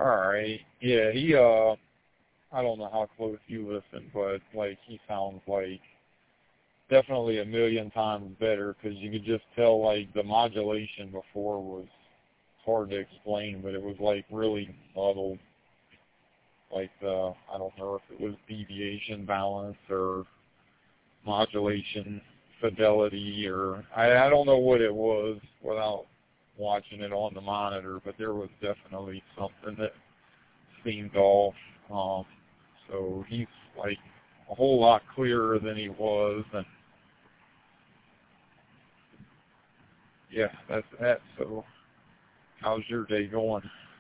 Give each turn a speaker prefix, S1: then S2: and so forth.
S1: Alright. Yeah, I don't know how close you listen, but, like, he sounds like definitely a million times better, because you could just tell, like, the modulation before was hard to explain, but it was, like, really muddled. Like, I don't know if it was deviation balance or modulation fidelity, or I don't know what it was without watching it on the monitor, but there was definitely something that seemed off. So he's like a whole lot clearer than he was, and yeah, that's that. So how's your day going?